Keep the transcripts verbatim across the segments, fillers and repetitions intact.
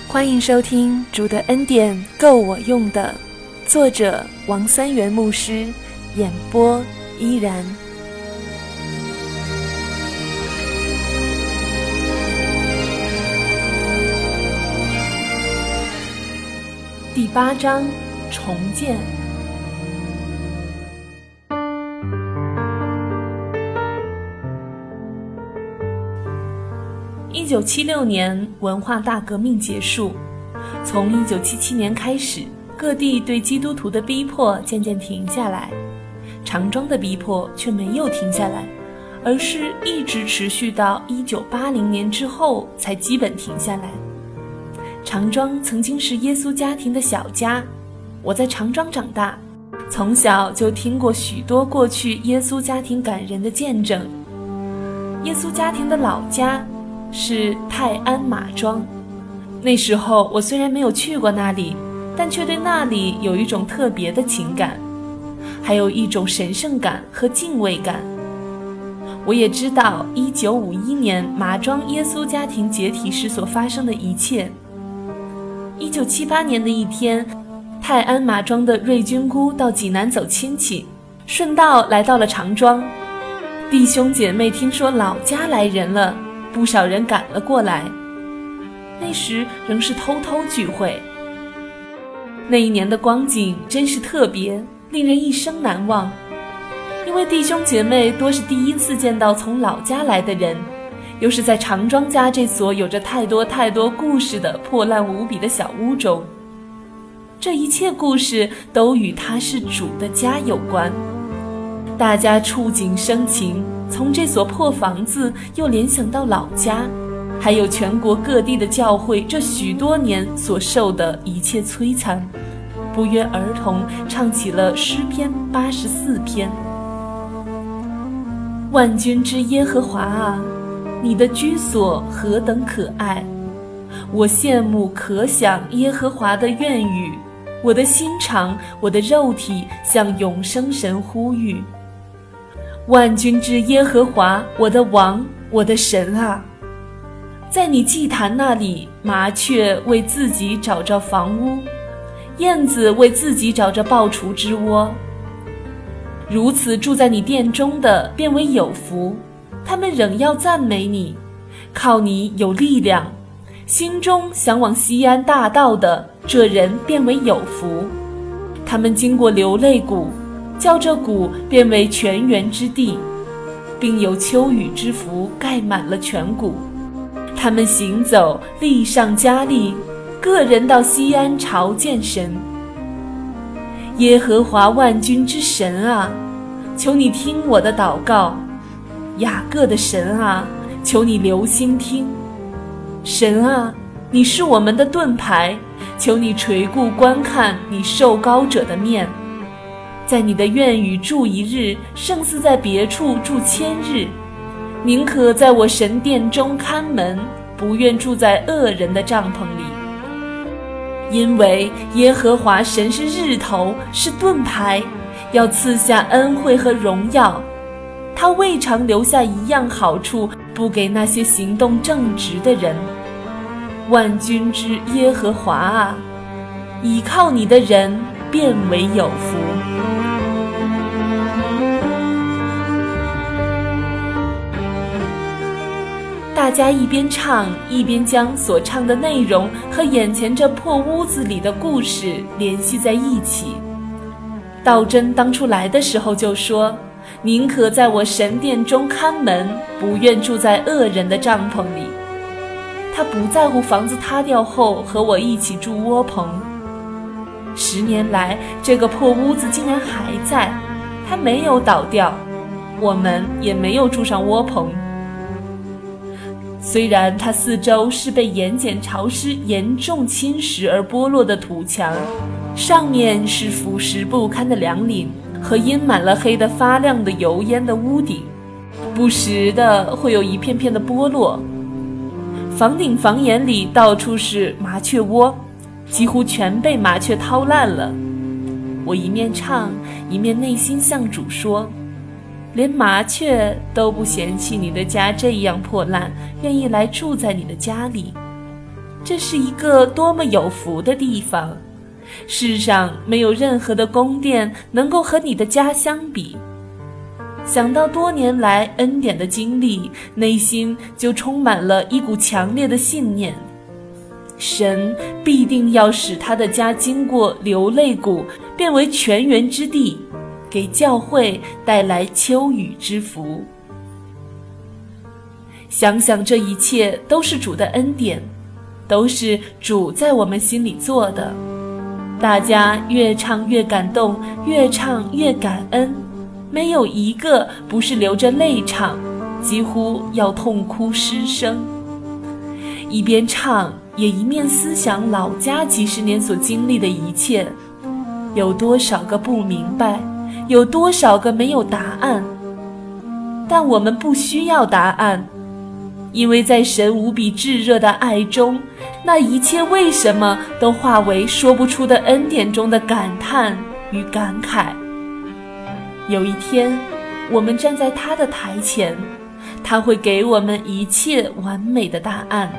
欢迎收听主的恩典够我用的，作者王三元牧师，演播依然。第八章，重建。一九七六年，文化大革命结束。从一九七七年开始，各地对基督徒的逼迫渐渐停下来，长庄的逼迫却没有停下来，而是一直持续到一九八零年之后才基本停下来。长庄曾经是耶稣家庭的小家，我在长庄长大，从小就听过许多过去耶稣家庭感人的见证。耶稣家庭的老家是泰安马庄，那时候我虽然没有去过那里，但却对那里有一种特别的情感，还有一种神圣感和敬畏感。我也知道一九五一年马庄耶稣家庭解体时所发生的一切。一九七八年的一天，泰安马庄的瑞君姑到济南走亲戚，顺道来到了长庄。弟兄姐妹听说老家来人了，不少人赶了过来。那时仍是偷偷聚会。那一年的光景真是特别，令人一生难忘。因为弟兄姐妹多是第一次见到从老家来的人，又是在长庄家这所有着太多太多故事的破烂无比的小屋中。这一切故事都与他是主的家有关。大家触景生情，从这所破房子又联想到老家，还有全国各地的教会这许多年所受的一切摧残，不约而同唱起了诗篇八十四篇。万军之耶和华啊，你的居所何等可爱！我羡慕可想耶和华的愿语，我的心肠，我的肉体向永生神呼吁。万军之耶和华，我的王，我的神啊！在你祭坛那里，麻雀为自己找着房屋，燕子为自己找着抱雏之窝。如此住在你殿中的，便为有福，他们仍要赞美你，靠你有力量。心中向往西安大道的，这人便为有福。他们经过流泪谷，叫这谷变为泉源之地，并有秋雨之福盖满了全谷。他们行走，力上加力，个人到西安朝见神。耶和华万军之神啊，求你听我的祷告。雅各的神啊，求你留心听。神啊，你是我们的盾牌，求你垂顾观看你受膏者的面。在你的院宇住一日，胜似在别处住千日。宁可在我神殿中看门，不愿住在恶人的帐篷里。因为耶和华神是日头，是盾牌，要赐下恩惠和荣耀。他未尝留下一样好处，不给那些行动正直的人。万军之耶和华啊，倚靠你的人便为有福。大家一边唱，一边将所唱的内容和眼前这破屋子里的故事联系在一起。道真当初来的时候就说，宁可在我神殿中看门，不愿住在恶人的帐篷里。他不在乎房子塌掉后和我一起住窝棚。十年来，这个破屋子竟然还在，它没有倒掉，我们也没有住上窝棚。虽然它四周是被盐碱潮湿严重侵蚀而剥落的土墙，上面是腐蚀不堪的梁檩和阴满了黑得发亮的油烟的屋顶，不时的会有一片片的剥落。房顶房檐里到处是麻雀窝，几乎全被麻雀掏烂了。我一面唱，一面内心向主说，连麻雀都不嫌弃你的家这样破烂，愿意来住在你的家里。 这是一个多么有福的地方，世上没有任何的宫殿能够和你的家相比。想到多年来恩典的经历，内心就充满了一股强烈的信念，神必定要使他的家经过流泪谷变为泉源之地，给教会带来秋雨之福。想想这一切都是主的恩典，都是主在我们心里做的，大家越唱越感动，越唱越感恩，没有一个不是流着泪唱，几乎要痛哭失声。一边唱也一面思想老家几十年所经历的一切，有多少个不明白，有多少个没有答案。但我们不需要答案，因为在神无比炙热的爱中，那一切为什么都化为说不出的恩典中的感叹与感慨。有一天，我们站在他的台前，他会给我们一切完美的答案。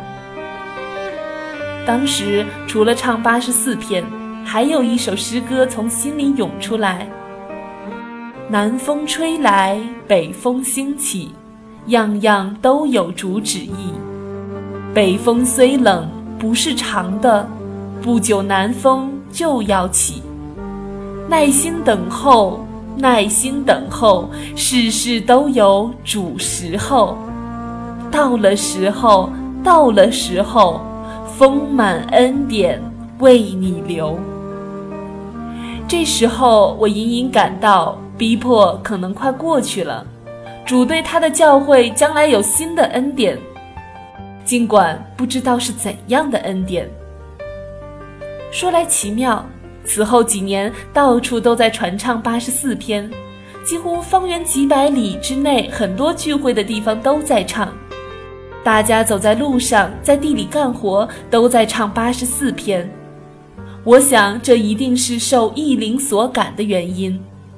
当时除了唱八十四篇，还有一首诗歌从心里涌出来：南风吹来，北风兴起，样样都有主旨意。北风虽冷，不是长的，不久南风就要起。耐心等候，耐心等候，事事都有主时候。到了时候，到了时候，丰满恩典为你留。这时候我隐隐感到逼迫可能快过去了，主对他的教会将来有新的恩典，尽管不知道是怎样的恩典。说来奇妙，此后几年到处都在传唱八十四篇，几乎方圆几百里之内很多聚会的地方都在唱，大家走在路上，在地里干活，都在唱八十四篇。我想这一定是受异灵所感的原因。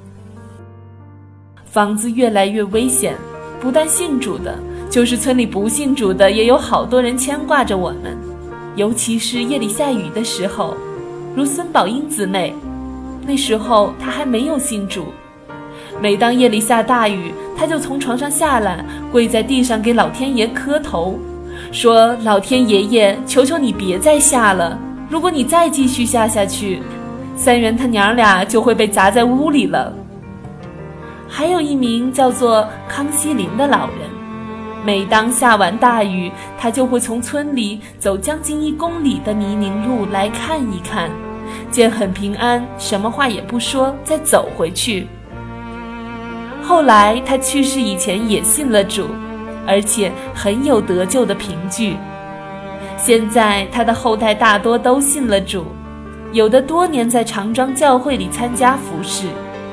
房子越来越危险，不但信主的，就是村里不信主的也有好多人牵挂着我们，尤其是夜里下雨的时候，如孙宝英姊妹，那时候她还没有信主，每当夜里下大雨，她就从床上下来，跪在地上给老天爷磕头，说老天爷爷，求求你别再下了，如果你再继续下下去，三元他娘俩就会被砸在屋里了。还有一名叫做康熙林的老人，每当下完大雨，他就会从村里走将近一公里的泥泞路来看一看，见很平安，什么话也不说，再走回去。后来他去世以前也信了主，而且很有得救的凭据。现在他的后代大多都信了主，有的多年在长庄教会里参加服事。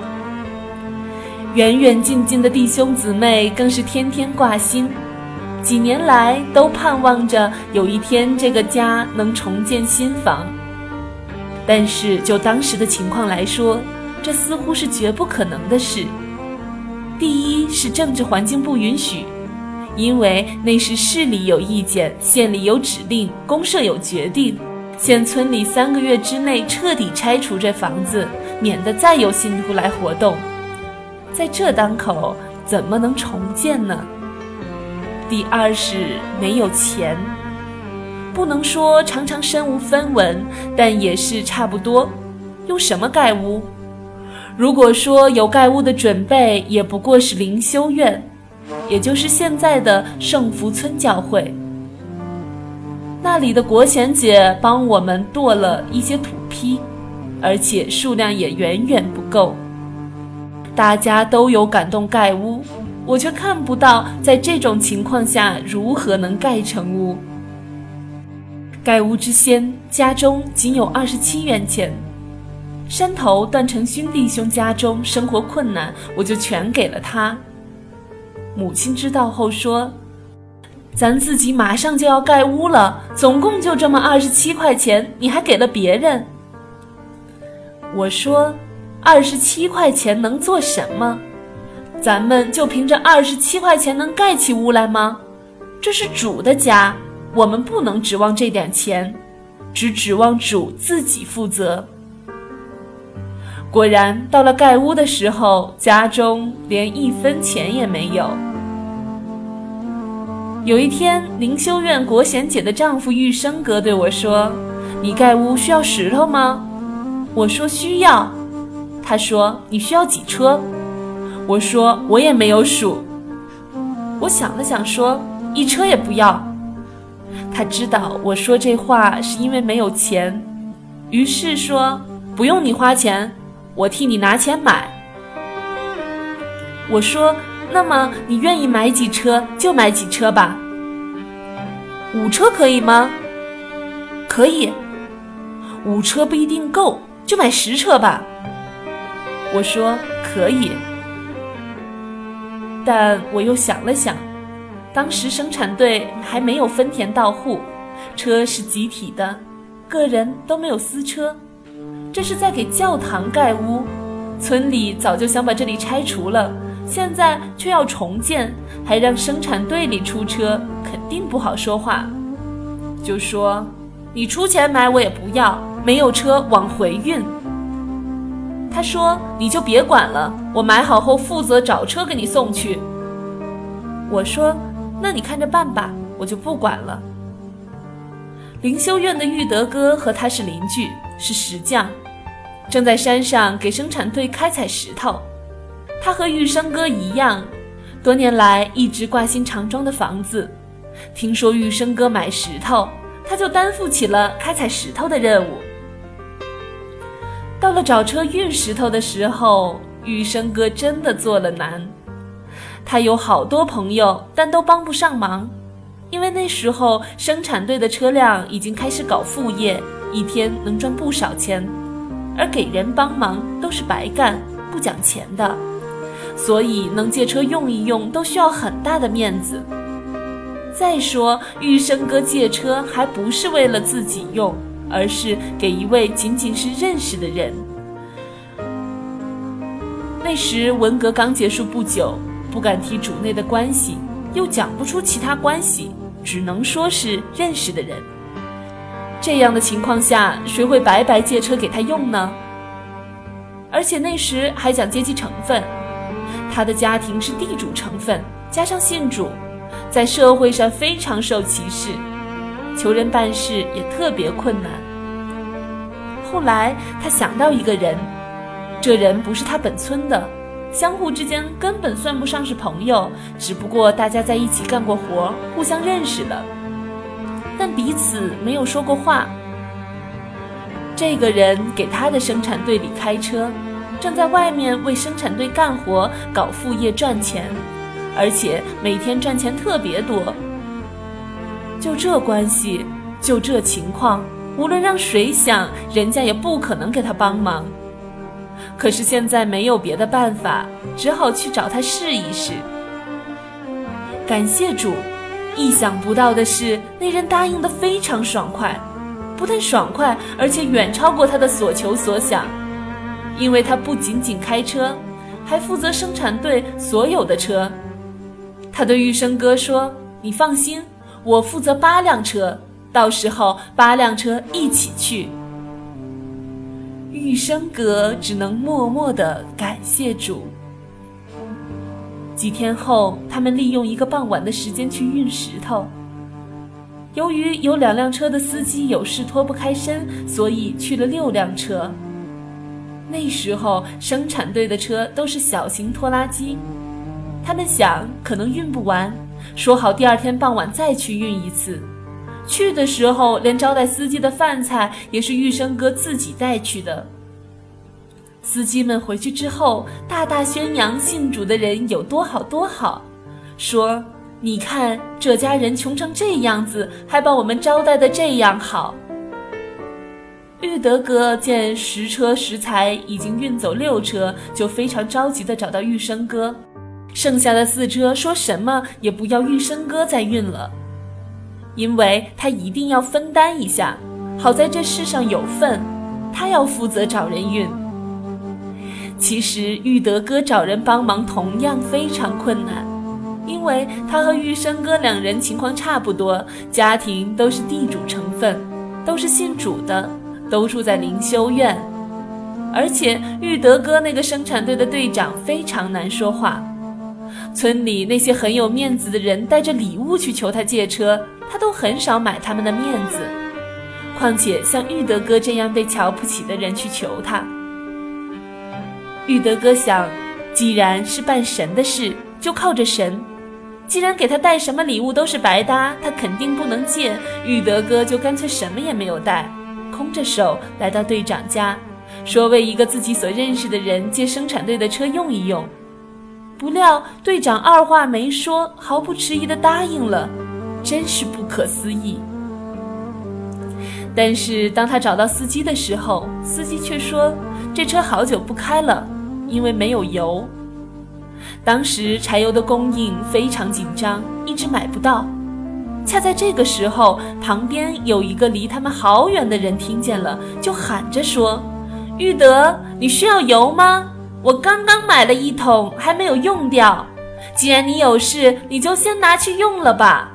远远近近的弟兄姊妹更是天天挂心，几年来都盼望着有一天这个家能重建新房。但是就当时的情况来说，这似乎是绝不可能的事。第一是政治环境不允许，因为那时市里有意见，县里有指令，公社有决定，现村里三个月之内彻底拆除这房子，免得再有信徒来活动。在这当口怎么能重建呢？第二是没有钱，不能说常常身无分文，但也是差不多。用什么盖屋？如果说有盖屋的准备，也不过是灵修院，也就是现在的圣福村教会。那里的国贤姐帮我们剁了一些土坯，而且数量也远远不够。大家都有感动盖屋，我却看不到在这种情况下如何能盖成屋。盖屋之先，家中仅有二十七元钱。山头段成勋弟兄家中生活困难，我就全给了他。母亲知道后说，咱自己马上就要盖屋了，总共就这么二十七块钱，你还给了别人。我说，二十七块钱能做什么？咱们就凭着二十七块钱能盖起屋来吗？这是主的家， 我们不能指望这点钱，只指望主自己负责。果然，到了盖屋的时候，家中连一分钱也没有。有一天，灵修院国贤姐的丈夫玉生哥对我说：“你盖屋需要石头吗？”我说需要。他说：“你需要几车？”我说：“我也没有数。”我想了想说：“一车也不要。”他知道我说这话是因为没有钱，于是说：“不用你花钱，我替你拿钱买。”我说：“那么你愿意买几车就买几车吧。”五车可以吗？可以。五车不一定够，就买十车吧。我说可以。但我又想了想，当时生产队还没有分田到户，车是集体的，个人都没有私车，这是在给教堂盖屋，村里早就想把这里拆除了，现在却要重建，还让生产队里出车，肯定不好说话。就说你出钱买我也不要，没有车往回运。他说你就别管了，我买好后负责找车给你送去。我说那你看着办吧，我就不管了。灵修院的玉德哥和他是邻居，是石匠，正在山上给生产队开采石头。他和玉生哥一样，多年来一直挂心常装的房子。听说玉生哥买石头，他就担负起了开采石头的任务。到了找车运石头的时候，玉生哥真的做了难。他有好多朋友，但都帮不上忙，因为那时候生产队的车辆已经开始搞副业，一天能赚不少钱，而给人帮忙都是白干，不讲钱的，所以能借车用一用都需要很大的面子。再说玉生哥借车还不是为了自己用，而是给一位仅仅是认识的人。那时文革刚结束不久，不敢提主内的关系，又讲不出其他关系，只能说是认识的人。这样的情况下，谁会白白借车给他用呢？而且那时还讲阶级成分，他的家庭是地主成分，加上信主，在社会上非常受歧视，求人办事也特别困难。后来他想到一个人，这人不是他本村的，相互之间根本算不上是朋友，只不过大家在一起干过活，互相认识了，但彼此没有说过话。这个人给他的生产队里开车，正在外面为生产队干活，搞副业赚钱，而且每天赚钱特别多。就这关系，就这情况，无论让谁想，人家也不可能给他帮忙。可是现在没有别的办法，只好去找他试一试。感谢主，意想不到的是，那人答应得非常爽快，不但爽快，而且远超过他的所求所想。因为他不仅仅开车，还负责生产队所有的车。他对玉生哥说：“你放心，我负责八辆车，到时候八辆车一起去。”玉生哥只能默默地感谢主。几天后，他们利用一个傍晚的时间去运石头。由于有两辆车的司机有事脱不开身，所以去了六辆车。那时候生产队的车都是小型拖拉机，他们想可能运不完，说好第二天傍晚再去运一次。去的时候连招待司机的饭菜也是玉生哥自己带去的。司机们回去之后大大宣扬信主的人有多好多好，说你看这家人穷成这样子，还把我们招待得这样好。玉德哥见十车食材已经运走六车，就非常着急地找到玉生哥，剩下的四车说什么也不要玉生哥再运了，因为他一定要分担一下，好在这世上有份，他要负责找人运。其实玉德哥找人帮忙同样非常困难， 因为他和玉生哥两人情况差不多，家庭都是地主成分，都是信主的，都住在灵修院。而且玉德哥那个生产队的队长非常难说话，村里那些很有面子的人带着礼物去求他借车，他都很少买他们的面子，况且像玉德哥这样被瞧不起的人去求他。玉德哥想，既然是办神的事，就靠着神，既然给他带什么礼物都是白搭，他肯定不能借，玉德哥就干脆什么也没有带，空着手来到队长家，说为一个自己所认识的人借生产队的车用一用。不料队长二话没说，毫不迟疑地答应了，真是不可思议。但是当他找到司机的时候，司机却说这车好久不开了，因为没有油。当时柴油的供应非常紧张，一直买不到。恰在这个时候，旁边有一个离他们好远的人听见了，就喊着说，玉德，你需要油吗？我刚刚买了一桶，还没有用掉，既然你有事，你就先拿去用了吧。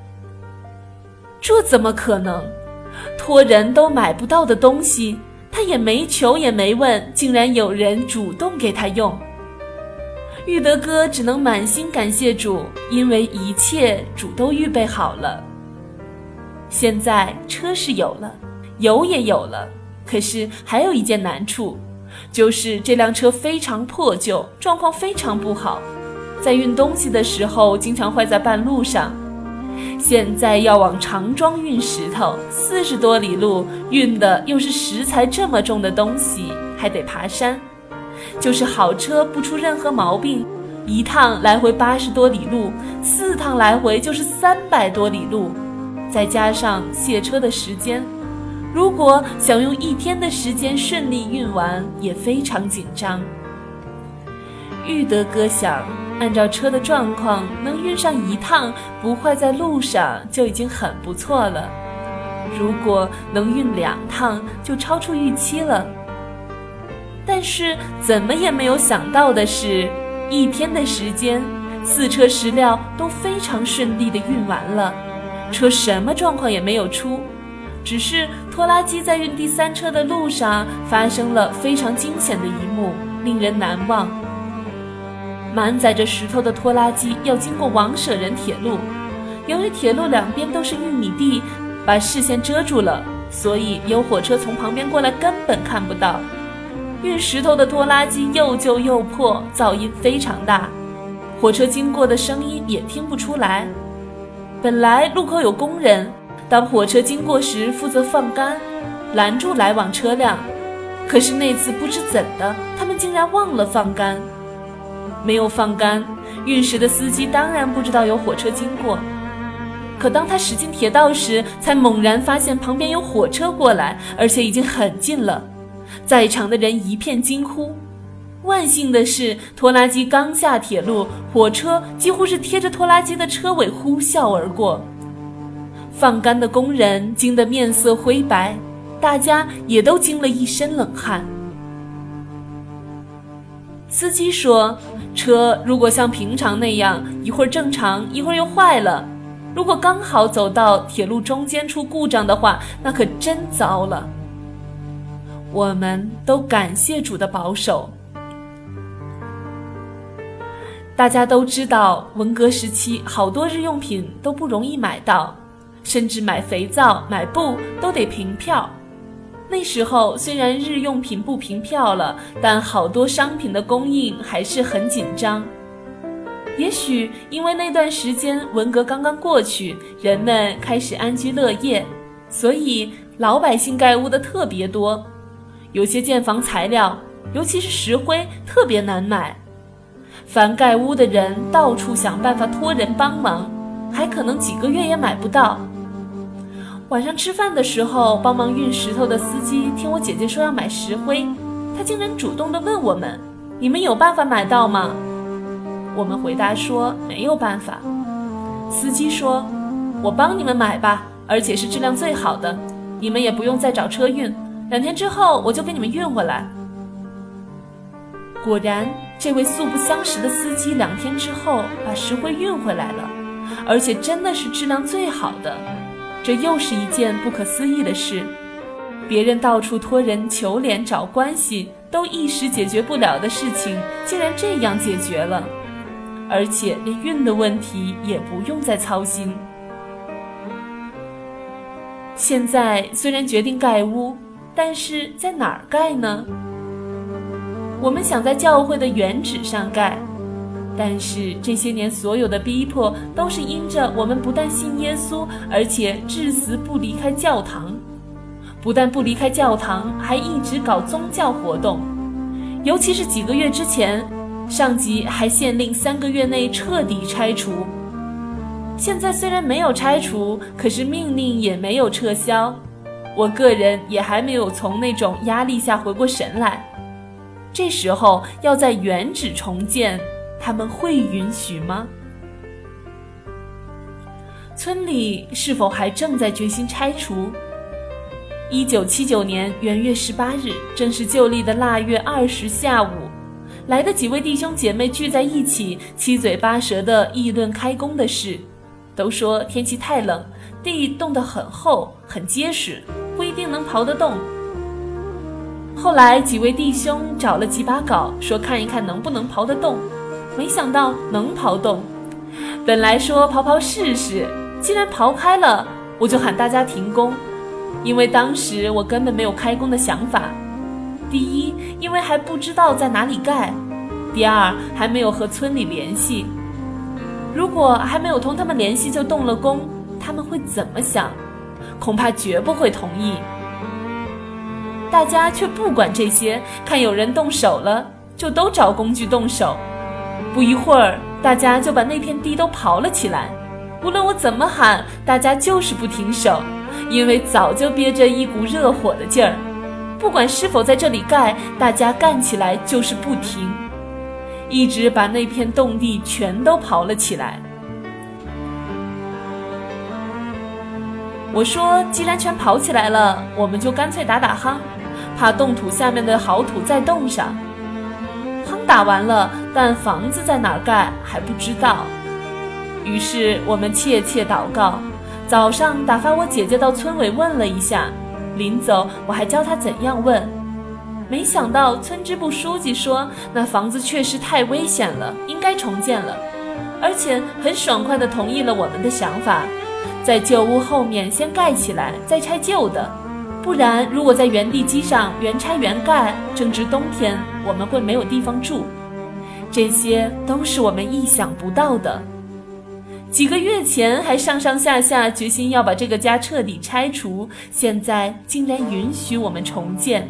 这怎么可能？托人都买不到的东西，他也没求也没问，竟然有人主动给他用。玉德哥只能满心感谢主，因为一切主都预备好了。现在车是有了，油也有了，可是还有一件难处，就是这辆车非常破旧，状况非常不好，在运东西的时候经常坏在半路上。现在要往长庄运石头，四十多里路，运的又是石材这么重的东西，还得爬山。就是好车不出任何毛病，一趟来回八十多里路，四趟来回就是三百多里路，再加上卸车的时间，如果想用一天的时间顺利运完，也非常紧张。玉德哥想，按照车的状况，能运上一趟不坏在路上就已经很不错了，如果能运两趟就超出预期了。但是怎么也没有想到的是，一天的时间，四车石料都非常顺利地运完了，车什么状况也没有出，只是拖拉机在运第三车的路上发生了非常惊险的一幕，令人难忘。满载着石头的拖拉机要经过王舍人铁路，由于铁路两边都是玉米地，把视线遮住了，所以有火车从旁边过来根本看不到。运石头的拖拉机又旧又破，噪音非常大，火车经过的声音也听不出来。本来路口有工人，当火车经过时负责放杆，拦住来往车辆，可是那次不知怎的，他们竟然忘了放杆。没有放杆，运石的司机当然不知道有火车经过，可当他驶进铁道时，才猛然发现旁边有火车过来，而且已经很近了。在场的人一片惊呼。万幸的是，拖拉机刚下铁路，火车几乎是贴着拖拉机的车尾呼啸而过。放杆的工人惊得面色灰白，大家也都惊了一身冷汗。司机说，车如果像平常那样，一会儿正常，一会儿又坏了，如果刚好走到铁路中间出故障的话，那可真糟了。我们都感谢主的保守。大家都知道，文革时期好多日用品都不容易买到，甚至买肥皂、买布都得凭票。那时候虽然日用品不凭票了，但好多商品的供应还是很紧张。也许因为那段时间文革刚刚过去，人们开始安居乐业，所以老百姓盖屋的特别多。有些建房材料，尤其是石灰，特别难买。凡盖屋的人到处想办法托人帮忙，还可能几个月也买不到。晚上吃饭的时候，帮忙运石头的司机听我姐姐说要买石灰，他竟然主动地问我们，你们有办法买到吗？我们回答说没有办法。司机说，我帮你们买吧，而且是质量最好的，你们也不用再找车运，两天之后我就给你们运回来。 果然，这位素不相识的司机两天之后把石灰运回来了，而且真的是质量最好的。这又是一件不可思议的事，别人到处托人求怜找关系都一时解决不了的事情，竟然这样解决了，而且连运的问题也不用再操心。现在虽然决定盖屋，但是在哪儿盖呢？我们想在教会的原址上盖，但是这些年所有的逼迫都是因着我们不但信耶稣，而且至死不离开教堂。不但不离开教堂，还一直搞宗教活动。尤其是几个月之前，上级还限令三个月内彻底拆除。现在虽然没有拆除，可是命令也没有撤销。我个人也还没有从那种压力下回过神来。这时候要在原址重建，他们会允许吗？村里是否还正在决心拆除？一九七九年元月十八日，正是旧历的腊月二十下午，来的几位弟兄姐妹聚在一起，七嘴八舌地议论开工的事，都说天气太冷，地冻得很厚很结实，不一定能刨得动。后来几位弟兄找了几把镐，说看一看能不能刨得动，没想到能刨动。本来说刨刨试试，既然刨开了，我就喊大家停工，因为当时我根本没有开工的想法。第一，因为还不知道在哪里盖；第二，还没有和村里联系。如果还没有同他们联系就动了工，他们会怎么想？恐怕绝不会同意。大家却不管这些，看有人动手了，就都找工具动手。不一会儿，大家就把那片地都刨了起来。无论我怎么喊，大家就是不停手，因为早就憋着一股热火的劲儿。不管是否在这里盖，大家干起来就是不停，一直把那片冻地全都刨了起来。我说，既然全刨起来了，我们就干脆打打夯，怕冻土下面的好土再冻上。夯打完了，但房子在哪儿盖还不知道。于是我们切切祷告，早上打发我姐姐到村委问了一下，临走我还教她怎样问。没想到村支部书记说，那房子确实太危险了，应该重建了，而且很爽快地同意了我们的想法，在旧屋后面先盖起来，再拆旧的。不然如果在原地基上原拆原盖，正值冬天，我们会没有地方住。这些都是我们意想不到的。几个月前还上上下下决心要把这个家彻底拆除，现在竟然允许我们重建。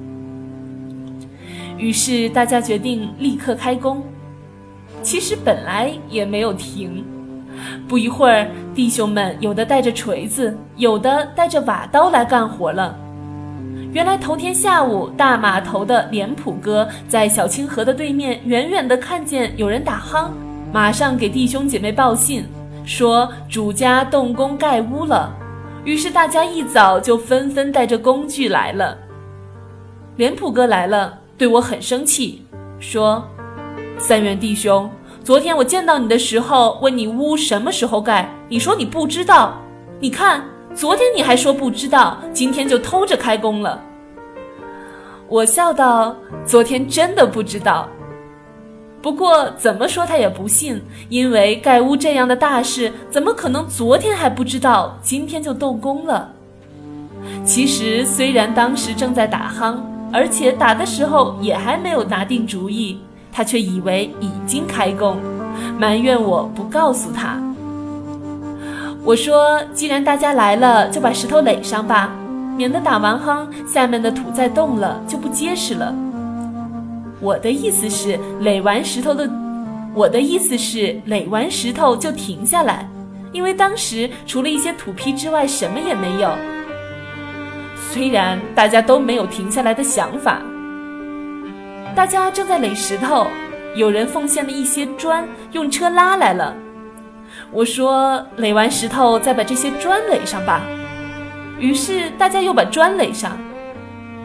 于是大家决定立刻开工。其实本来也没有停。不一会儿，弟兄们有的带着锤子，有的带着瓦刀来干活了。原来头天下午，大码头的脸谱哥在小清河的对面远远地看见有人打夯，马上给弟兄姐妹报信，说主家动工盖屋了。于是大家一早就纷纷带着工具来了。脸谱哥来了，对我很生气，说：三元弟兄，昨天我见到你的时候，问你屋什么时候盖，你说你不知道。你看，昨天你还说不知道，今天就偷着开工了。我笑道：昨天真的不知道。不过怎么说他也不信，因为盖屋这样的大事，怎么可能昨天还不知道，今天就动工了？其实虽然当时正在打夯，而且打的时候也还没有拿定主意，他却以为已经开工，埋怨我不告诉他。我说，既然大家来了，就把石头垒上吧，免得打完夯，下面的土再动了就不结实了。我的意思是垒完石头的，我的意思是垒完石头就停下来，因为当时除了一些土坯之外，什么也没有。虽然大家都没有停下来的想法。大家正在垒石头，有人奉献了一些砖，用车拉来了。我说，垒完石头再把这些砖垒上吧。于是大家又把砖垒上。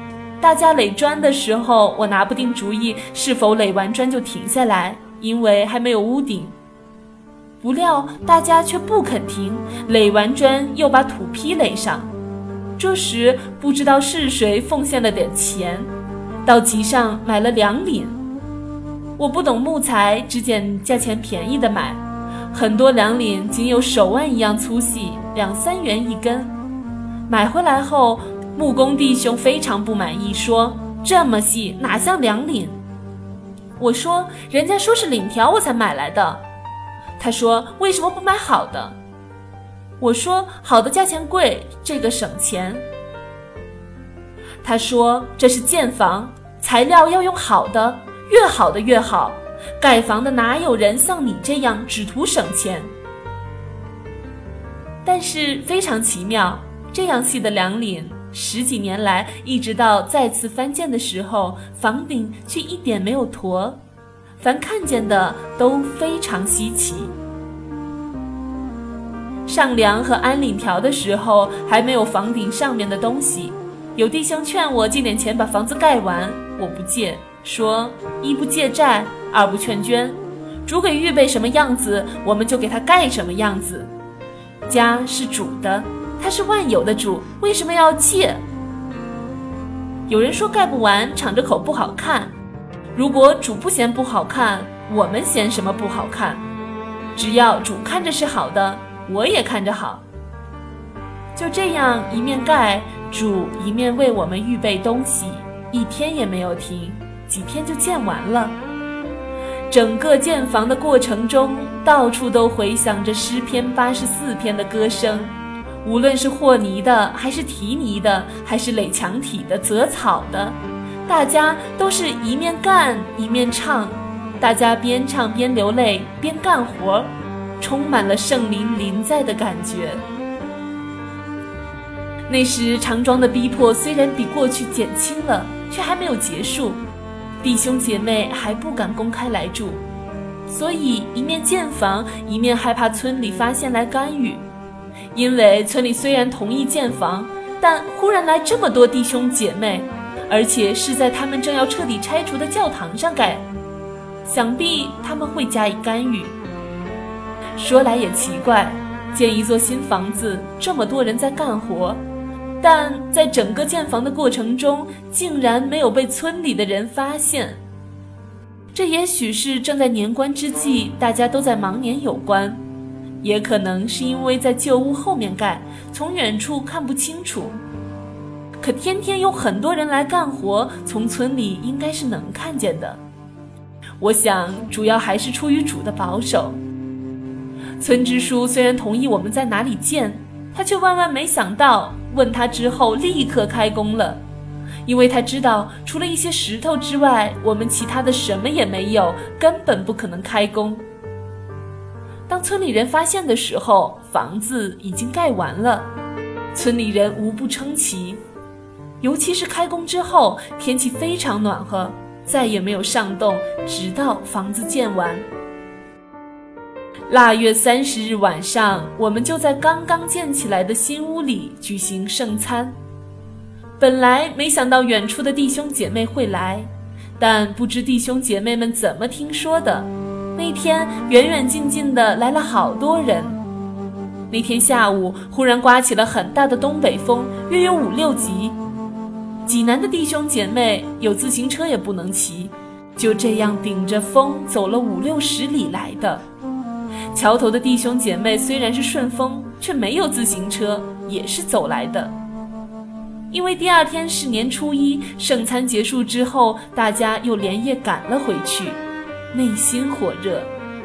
大家垒砖的时候，我拿不定主意是否垒完砖就停下来，因为还没有屋顶。不料大家却不肯停，垒完砖又把土坯垒上。这时不知道是谁奉献了点钱，到集上买了两檩。我不懂木材，只捡价钱便宜的买，很多两檩仅有手腕一样粗细，两三元一根。买回来后，木工弟兄非常不满意，说这么细哪像两檩。我说人家说是檩条我才买来的。他说为什么不买好的？我说好的价钱贵，这个省钱。他说这是建房，材料要用好的，越好的越好，盖房的哪有人像你这样只图省钱。但是非常奇妙，这样细的两檩，十几年来一直到再次翻建的时候，房顶却一点没有驼，凡看见的都非常稀奇。上梁和安檩条的时候，还没有房顶上面的东西，有弟兄劝我借点钱把房子盖完，我不借，说一不借债，二不劝捐，主给预备什么样子，我们就给他盖什么样子。家是主的，他是万有的主，为什么要借？有人说盖不完，敞着口不好看。如果主不嫌不好看，我们嫌什么不好看？只要主看着是好的，我也看着好。就这样一面盖，主一面为我们预备东西，一天也没有停，几天就建完了。整个建房的过程中，到处都回响着诗篇八十四篇的歌声，无论是和泥的，还是提泥的，还是垒墙体的、择草的，大家都是一面干一面唱，大家边唱边流泪边干活，充满了圣灵临在的感觉。那时长庄的逼迫虽然比过去减轻了，却还没有结束，弟兄姐妹还不敢公开来住，所以一面建房，一面害怕村里发现来干预。因为村里虽然同意建房，但忽然来这么多弟兄姐妹，而且是在他们正要彻底拆除的教堂上盖，想必他们会加以干预。说来也奇怪，建一座新房子，这么多人在干活，但在整个建房的过程中，竟然没有被村里的人发现。这也许是正在年关之际，大家都在忙年有关，也可能是因为在旧屋后面盖，从远处看不清楚。可天天有很多人来干活，从村里应该是能看见的。我想主要还是出于主的保守。村支书虽然同意我们在哪里建，他却万万没想到，问他之后立刻开工了，因为他知道除了一些石头之外，我们其他的什么也没有，根本不可能开工。当村里人发现的时候，房子已经盖完了，村里人无不称奇。尤其是开工之后，天气非常暖和，再也没有上冻，直到房子建完。腊月三十日晚上，我们就在刚刚建起来的新屋里举行圣餐。本来没想到远处的弟兄姐妹会来，但不知弟兄姐妹们怎么听说的，那天远远近近的来了好多人。那天下午忽然刮起了很大的东北风，约有五六级。济南的弟兄姐妹有自行车也不能骑，就这样顶着风走了五六十里来的。桥头的弟兄姐妹虽然是顺风，却没有自行车，也是走来的。因为第二天是年初一，圣餐结束之后，大家又连夜赶了回去，内心火热。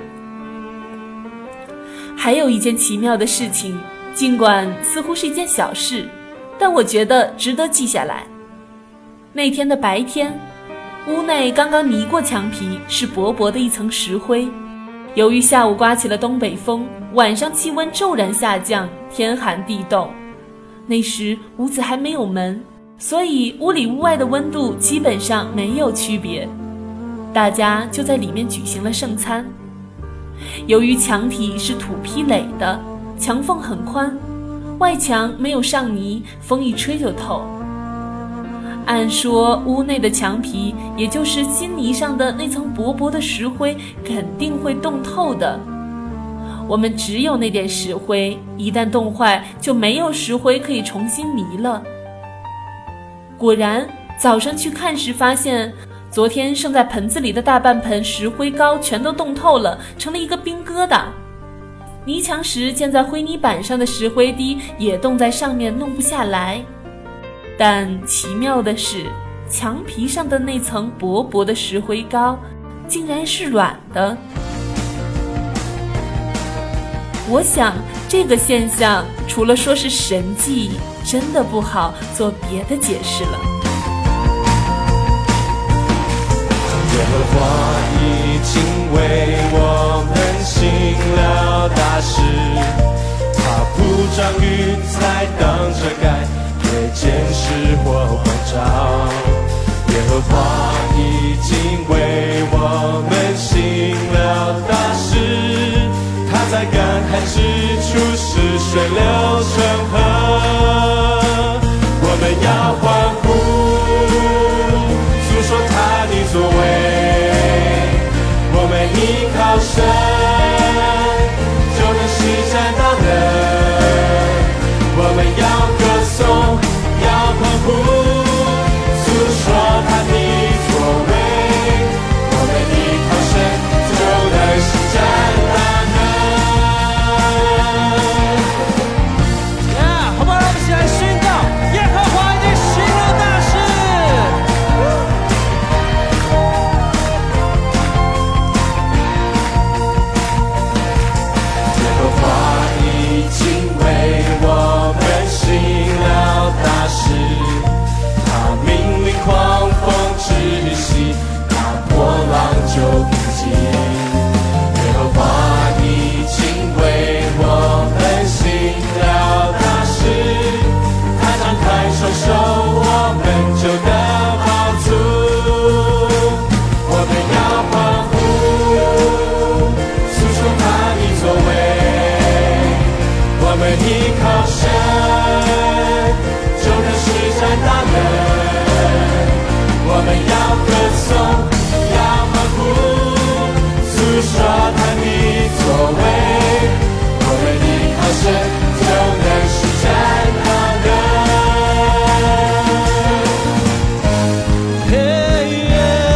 还有一件奇妙的事情，尽管似乎是一件小事，但我觉得值得记下来。那天的白天，屋内刚刚泥过墙皮，是薄薄的一层石灰。由于下午刮起了东北风，晚上气温骤然下降，天寒地冻。那时屋子还没有门，所以屋里屋外的温度基本上没有区别。大家就在里面举行了圣餐。由于墙体是土坯垒的，墙缝很宽，外墙没有上泥，风一吹就透。 按说屋内的墙皮，也就是稀泥上的那层薄薄的石灰，肯定会冻透的。我们只有那点石灰，一旦冻坏，就没有石灰可以重新泥了。果然，早上去看时发现，昨天剩在盆子里的大半盆石灰膏全都冻透了，成了一个冰疙瘩。泥墙时溅在灰泥板上的石灰滴也冻在上面，弄不下来。但奇妙的是，墙皮上的那层薄薄的石灰膏竟然是软的。我想这个现象除了说是神迹，真的不好做别的解释了。 耶和华已经为我们行了大事，他铺张云彩当遮盖，夜间是火光照。耶和华已经为我们行了大事，他在干旱之处使水流成河。我们要欢呼，诉说他的作为，我们依靠神，就能施展大能。我们要歌颂，要欢呼，诉说他的作为，我们依靠神，就能施展大能。 呀，好不好？让我们一起来宣告，耶和华已经行了大事。 耶和华已经为我们行了大事，他命令狂风止息，他波浪就平静。耶和华已经为我们行了大事，他张开双手，我们就得饱足。我们要欢呼，诉说他的作为，我们依靠神，就能施展大能。我们要歌颂，要欢呼，诉说他的作为，我们依靠神，就能施展大能。嘿耶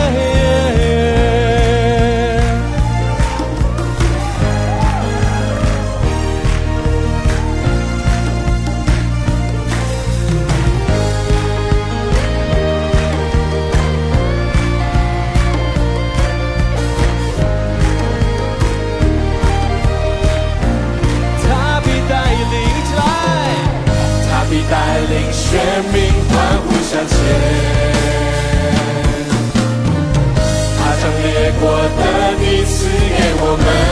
他必带领起来，他必带领选民欢呼向前。他将列国的地赐给我们，